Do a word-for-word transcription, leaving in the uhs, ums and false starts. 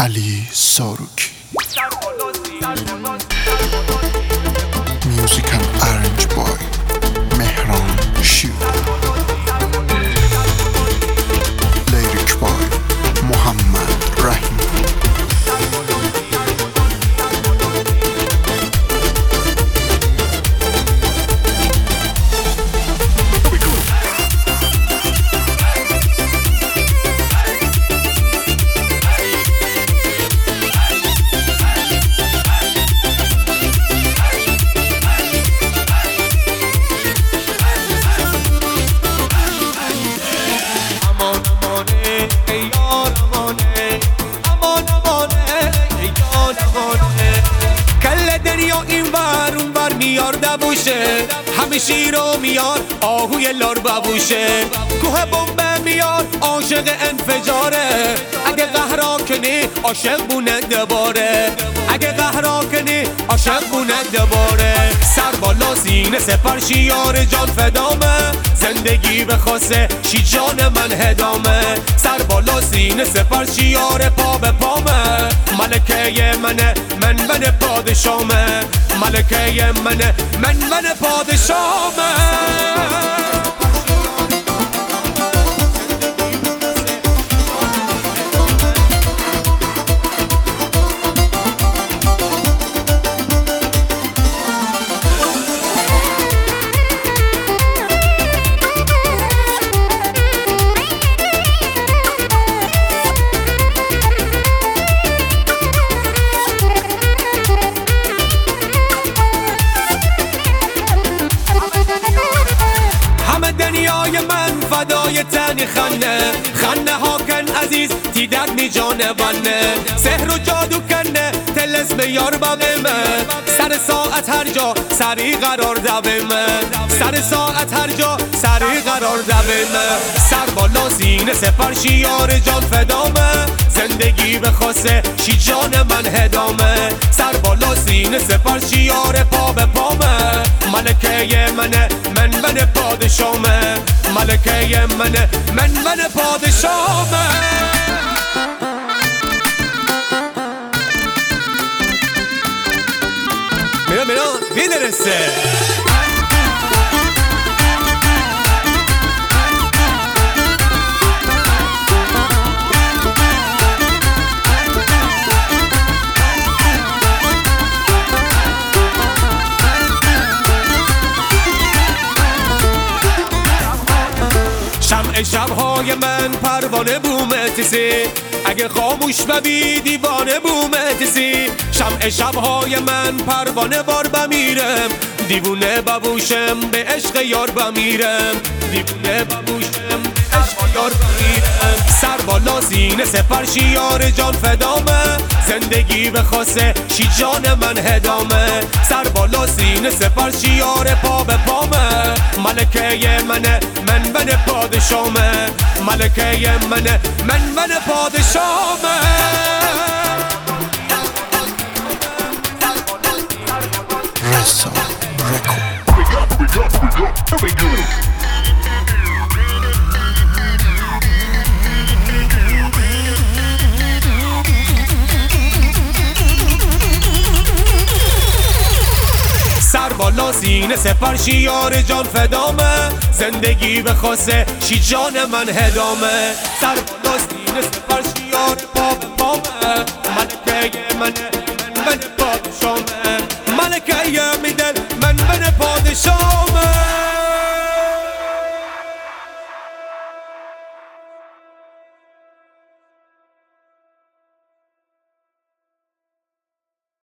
علی ساروکی. Music and arrange by مهران شیر. Lyric by محمد رحیم. میار دبوشه همه شیرو میار آهوی لار ببوشه کوه بمبه میار عاشق انفجاره اگه قهرا کنی عاشق بونه دباره اگه قهرا کنی عاشق بونه دباره سر بالا سینه سپر شیار جان فدامه زندگی به خاصه شی جان من هدامه سر بالا سینه سپر شیار پا به پامه ملکه منه من من پادشامه ملکه منه من من پادشامه دنیای من فدای تنی خنه خنه ها کن عزیز تیدک می جانبانه سحر و جادو کنه تلسم یار بقیمه سر ساعت هر جا سری قرار دویمه سر ساعت هر جا سری قرار دویمه سر بالا سینه سپر شیار جان فدامه زندگی به خاصه شی جان من هدامه سر بالا سینه سپر شیار پا به پامه ملکه منه من من پادشامه ملکه منه من من پادشامه میران میران میدرسه شمع شبهای من پروانه بومتیسی اگه خاموش ببی دیوانه بومتیسی شمع شبهای من پروانه بار بمیرم دیوونه ببوشم به عشق یار بمیرم دیوونه ببوشم به عشق یار بمیرم سر بالا سینه سپر شیار جان فدامه زندگی به خاصه شی جان من هدامه سر بالا سینه سپر شیار پا به پامه ملکه منه من من پادشامه ملکه منه من من پادشامه رسا رکورد. سر بالا سینه سپر شیار جان فدامه زندگی به خاصه شی جان من هدامه سر بالا سینه سپر شیار پا به پامه ملکه منه من من پادشامه ملکه میده